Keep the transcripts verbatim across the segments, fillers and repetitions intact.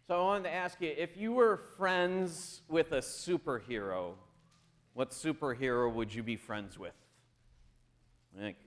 So I wanted to ask you, if you were friends with a superhero, what superhero would you be friends with? I think.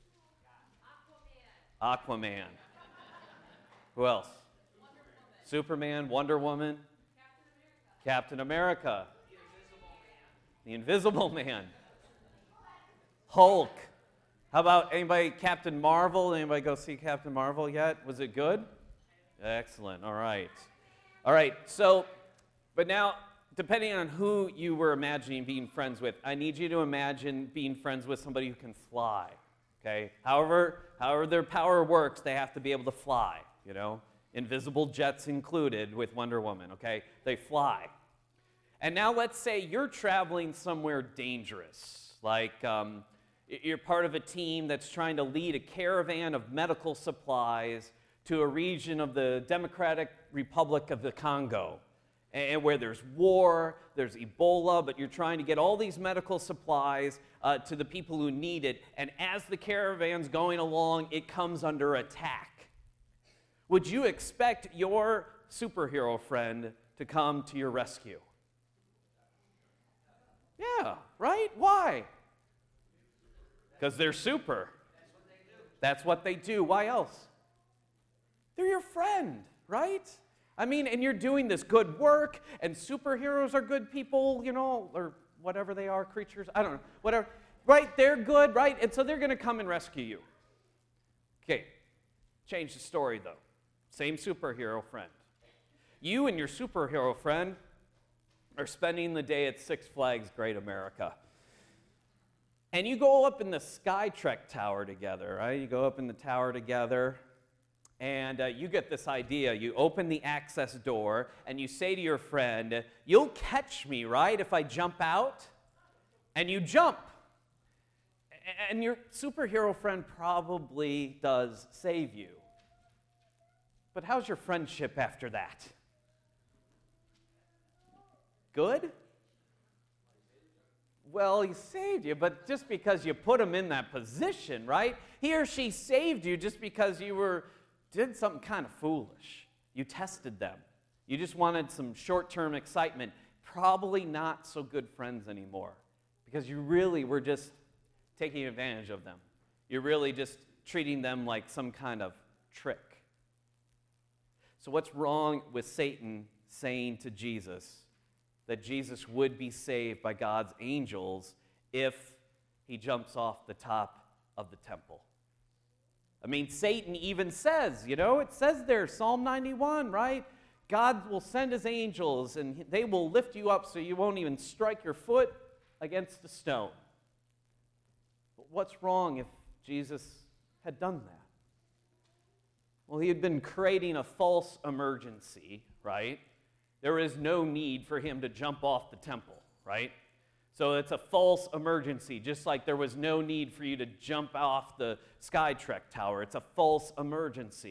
Aquaman. Aquaman. Who else? Wonder Woman. Superman, Wonder Woman. Captain America. Captain America. The Invisible Man. The Invisible Man. Hulk. How about anybody, Captain Marvel? Anybody go see Captain Marvel yet? Was it good? Excellent. All right. All right. So, but now, depending on who you were imagining being friends with, I need you to imagine being friends with somebody who can fly. Okay? However, however their power works, they have to be able to fly, you know? Invisible jets included with Wonder Woman, okay? They fly. And now let's say you're traveling somewhere dangerous, like um, you're part of a team that's trying to lead a caravan of medical supplies to a region of the Democratic Republic of the Congo, and where there's war, there's Ebola, but you're trying to get all these medical supplies uh, to the people who need it, and as the caravan's going along, it comes under attack. Would you expect your superhero friend to come to your rescue? Yeah, right? Why? Because they're super. That's what they do. Why else? They're your friend, right? I mean, and you're doing this good work, and superheroes are good people, you know, or whatever they are, creatures, I don't know, whatever. Right? They're good, right? And so they're going to come and rescue you. Okay, change the story, though. Same superhero friend. You and your superhero friend are spending the day at Six Flags Great America. And you go up in the Skytrek Tower together, right? You go up in the tower together, and uh, you get this idea. You open the access door, and you say to your friend, "You'll catch me, right, if I jump out?" And you jump. And your superhero friend probably does save you. But how's your friendship after that? Good? Well, he saved you, but just because you put him in that position, right? He or she saved you just because you were did something kind of foolish. You tested them. You just wanted some short-term excitement. Probably not so good friends anymore because you really were just taking advantage of them. You're really just treating them like some kind of trick. So what's wrong with Satan saying to Jesus that Jesus would be saved by God's angels if he jumps off the top of the temple? I mean, Satan even says, you know, it says there, Psalm ninety-one, right? God will send his angels and they will lift you up so you won't even strike your foot against a stone. But what's wrong if Jesus had done that? Well, he had been creating a false emergency, right? There is no need for him to jump off the temple, right? So it's a false emergency, just like there was no need for you to jump off the Skytrek Tower. It's a false emergency.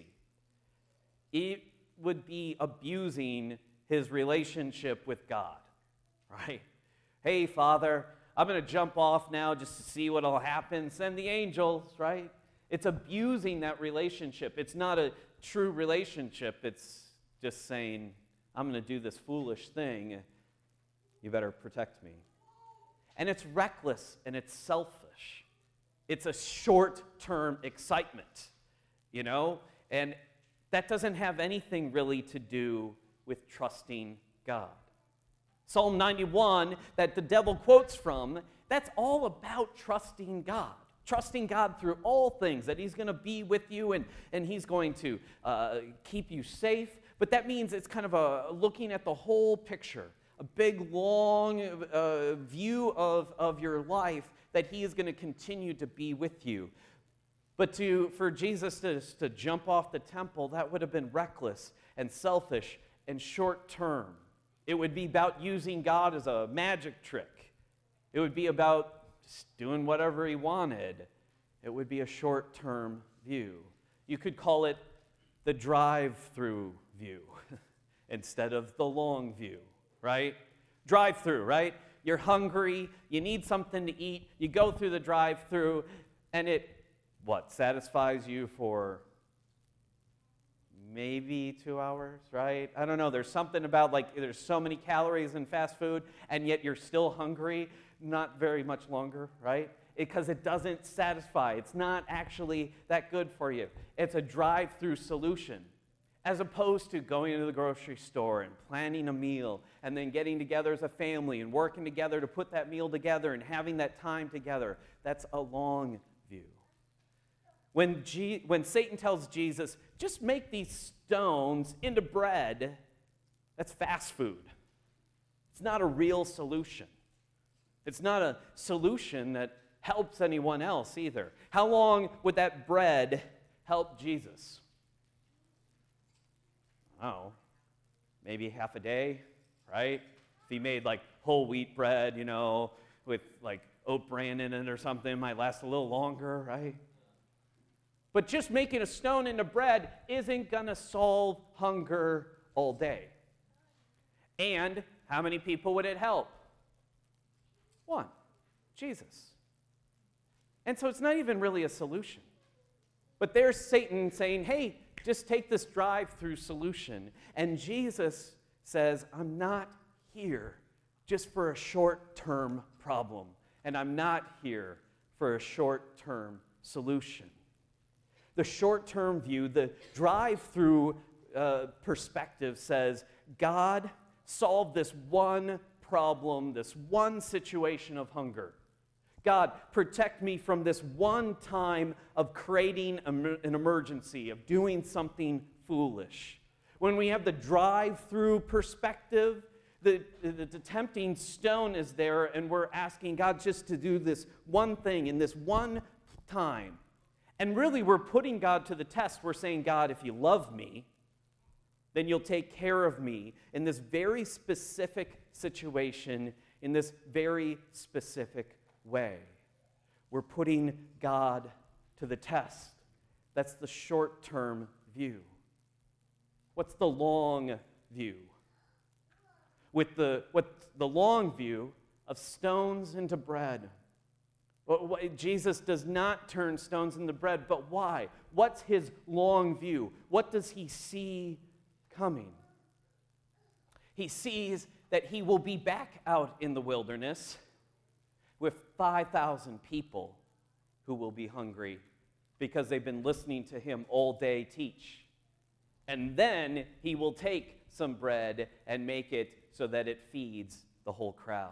It would be abusing his relationship with God, right? Hey, Father, I'm going to jump off now just to see what will happen. Send the angels, right? It's abusing that relationship. It's not a true relationship. It's just saying, I'm going to do this foolish thing. You better protect me. And it's reckless and it's selfish. It's a short-term excitement, you know? And that doesn't have anything really to do with trusting God. Psalm ninety-one that the devil quotes from, that's all about trusting God. Trusting God through all things, that he's going to be with you and, and he's going to uh, keep you safe. But that means it's kind of a looking at the whole picture, a big, long uh, view of, of your life, that he is going to continue to be with you. But to for Jesus to, to jump off the temple, that would have been reckless and selfish and short-term. It would be about using God as a magic trick. It would be about just doing whatever he wanted. It would be a short-term view. You could call it the drive-through view instead of the long view, right? Drive-through, right? You're hungry, you need something to eat, you go through the drive-through, and it, what, satisfies you for maybe two hours, right? I don't know. There's something about like there's so many calories in fast food, and yet you're still hungry, not very much longer, right? Because it doesn't satisfy. It's not actually that good for you. It's a drive-through solution, as opposed to going into the grocery store and planning a meal and then getting together as a family and working together to put that meal together and having that time together. That's a long view. When, G- when Satan tells Jesus, just make these stones into bread, that's fast food. It's not a real solution. It's not a solution that helps anyone else either. How long would that bread help Jesus? Oh, maybe half a day, right? If he made like whole wheat bread, you know, with like oat bran in it or something, it might last a little longer, right? But just making a stone into bread isn't going to solve hunger all day. And how many people would it help? One, Jesus. And so it's not even really a solution. But there's Satan saying, hey, just take this drive-through solution. And Jesus says, I'm not here just for a short-term problem. And I'm not here for a short-term solution. The short-term view, the drive-through uh, perspective says, God, solve this one problem, this one situation of hunger. God, protect me from this one time of creating an emergency, of doing something foolish. When we have the drive-through perspective, the, the, the tempting stone is there, and we're asking God just to do this one thing in this one time. And really, we're putting God to the test. We're saying, God, if you love me, then you'll take care of me in this very specific situation, in this very specific way. We're putting God to the test. That's the short-term view. What's the long view? With the, what's the long view of stones into bread? Jesus does not turn stones into bread, but why? What's his long view? What does he see coming? He sees that he will be back out in the wilderness with five thousand people who will be hungry because they've been listening to him all day teach. And then he will take some bread and make it so that it feeds the whole crowd.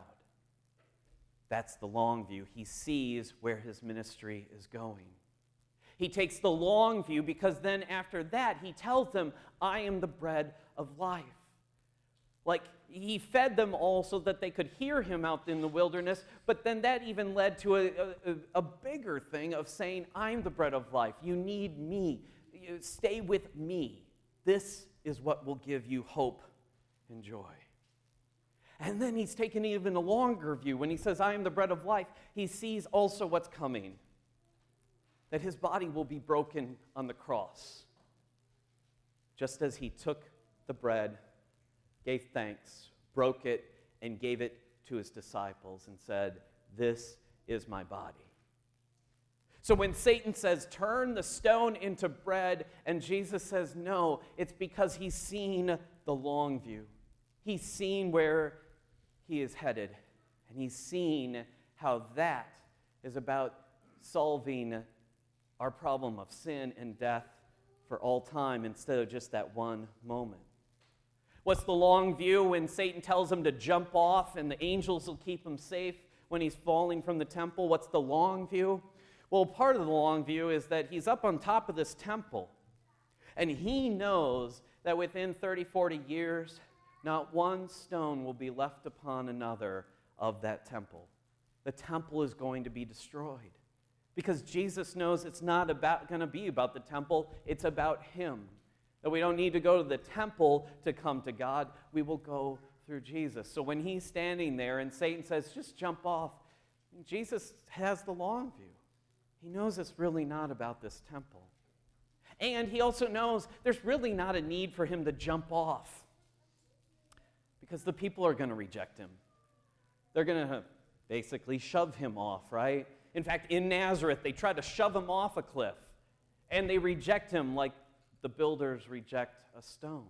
That's the long view. He sees where his ministry is going. He takes the long view because then after that, he tells them, I am the bread of life. Like, he fed them all so that they could hear him out in the wilderness, but then that even led to a, a, a bigger thing of saying, I'm the bread of life. You need me. You stay with me. This is what will give you hope and joy. And then he's taken even a longer view. When he says, I am the bread of life, he sees also what's coming. That his body will be broken on the cross. Just as he took the bread, gave thanks, broke it, and gave it to his disciples and said, this is my body. So when Satan says, turn the stone into bread, and Jesus says, no, it's because he's seen the long view. He's seen where he is headed, and he's seen how that is about solving our problem of sin and death for all time instead of just that one moment. What's the long view when Satan tells him to jump off and the angels will keep him safe when he's falling from the temple? What's the long view? Well, part of the long view is that he's up on top of this temple, and he knows that within thirty, forty years, not one stone will be left upon another of that temple. The temple is going to be destroyed because Jesus knows it's not about going to be about the temple, it's about him. That we don't need to go to the temple to come to God, we will go through Jesus. So when he's standing there and Satan says, just jump off, Jesus has the long view. He knows it's really not about this temple. And he also knows there's really not a need for him to jump off, because the people are going to reject him. They're going to basically shove him off, right? In fact, in Nazareth, they tried to shove him off a cliff, and they reject him like the builders reject a stone.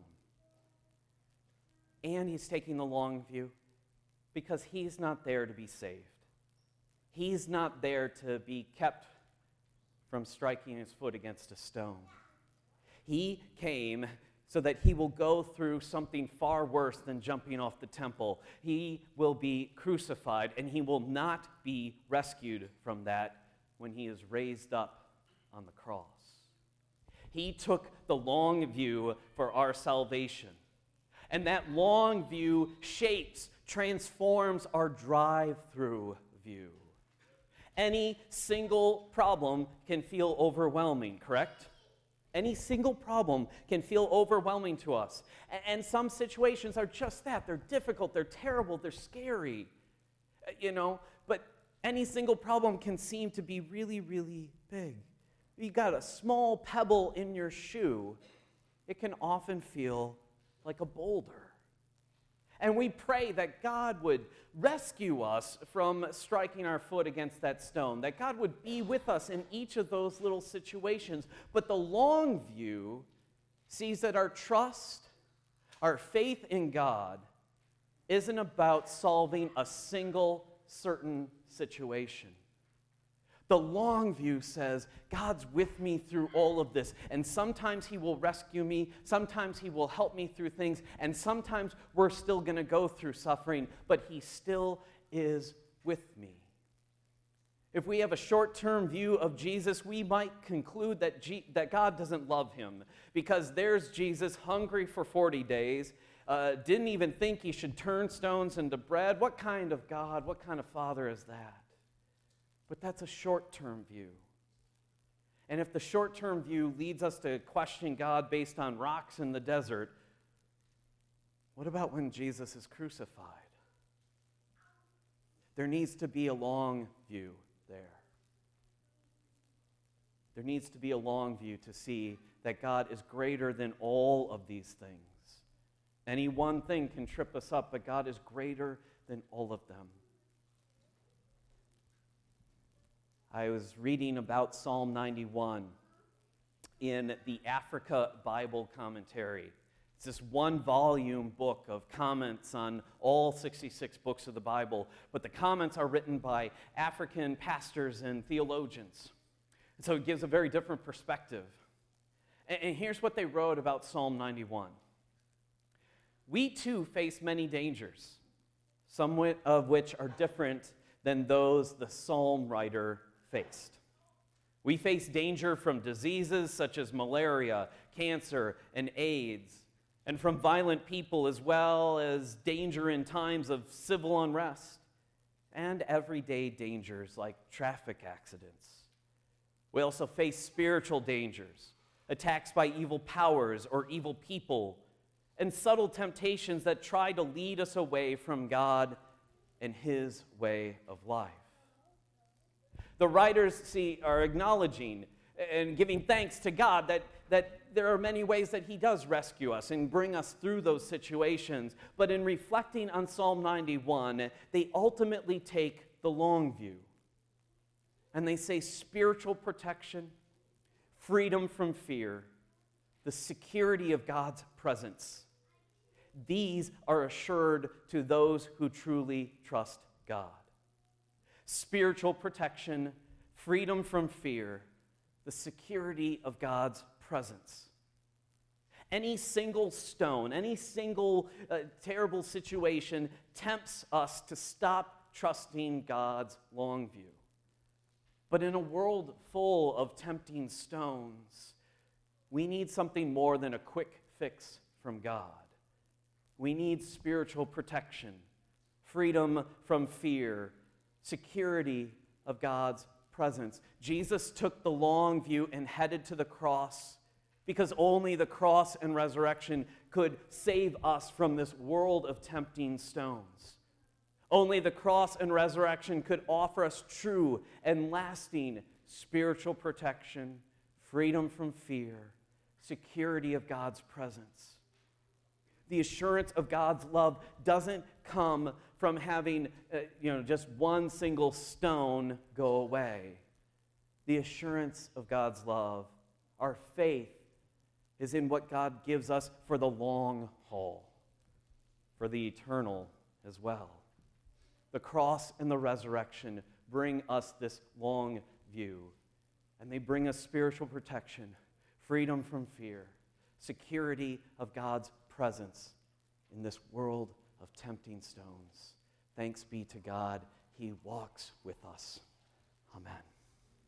And he's taking the long view because he's not there to be saved. He's not there to be kept from striking his foot against a stone. He came so that he will go through something far worse than jumping off the temple. He will be crucified, and he will not be rescued from that when he is raised up on the cross. He took the long view for our salvation. And that long view shapes, transforms our drive-through view. Any single problem can feel overwhelming, correct? Any single problem can feel overwhelming to us. And some situations are just that. They're difficult, they're terrible, they're scary. You know, but any single problem can seem to be really, really big. You got a small pebble in your shoe, it can often feel like a boulder. And we pray that God would rescue us from striking our foot against that stone, that God would be with us in each of those little situations. But the long view sees that our trust, our faith in God, isn't about solving a single certain situation. The long view says, God's with me through all of this, and sometimes he will rescue me, sometimes he will help me through things, and sometimes we're still going to go through suffering, but he still is with me. If we have a short-term view of Jesus, we might conclude that, G- that God doesn't love him, because there's Jesus hungry for forty days, uh, didn't even think he should turn stones into bread. What kind of God, what kind of Father is that? But that's a short-term view. And if the short-term view leads us to question God based on rocks in the desert, what about when Jesus is crucified? There needs to be a long view there. There needs to be a long view to see that God is greater than all of these things. Any one thing can trip us up, but God is greater than all of them. I was reading about Psalm ninety-one in the Africa Bible Commentary. It's this one-volume book of comments on all sixty-six books of the Bible, but the comments are written by African pastors and theologians. And so it gives a very different perspective. And, and here's what they wrote about Psalm ninety-one. We too face many dangers, some of which are different than those the psalm writer faced. We face danger from diseases such as malaria, cancer, and AIDS, and from violent people, as well as danger in times of civil unrest, and everyday dangers like traffic accidents. We also face spiritual dangers, attacks by evil powers or evil people, and subtle temptations that try to lead us away from God and his way of life. The writers, see, are acknowledging and giving thanks to God that, that there are many ways that he does rescue us and bring us through those situations. But in reflecting on Psalm ninety-one, they ultimately take the long view. And they say spiritual protection, freedom from fear, the security of God's presence. These are assured to those who truly trust God. Spiritual protection, freedom from fear, the security of God's presence. Any single stone, any single uh, terrible situation tempts us to stop trusting God's long view. But in a world full of tempting stones, we need something more than a quick fix from God. We need spiritual protection, freedom from fear, security of God's presence. Jesus took the long view and headed to the cross because only the cross and resurrection could save us from this world of tempting stones. Only the cross and resurrection could offer us true and lasting spiritual protection, freedom from fear, security of God's presence. The assurance of God's love doesn't come from having uh, you know, just one single stone go away. The assurance of God's love, our faith, is in what God gives us for the long haul, for the eternal as well. The cross and the resurrection bring us this long view, and they bring us spiritual protection, freedom from fear, security of God's presence in this world of tempting stones. Thanks be to God, He walks with us. Amen.